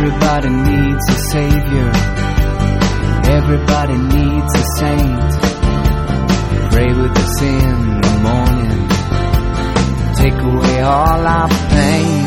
Everybody needs a savior. Everybody needs a saint. Pray with us in the morning. Take away all our pain.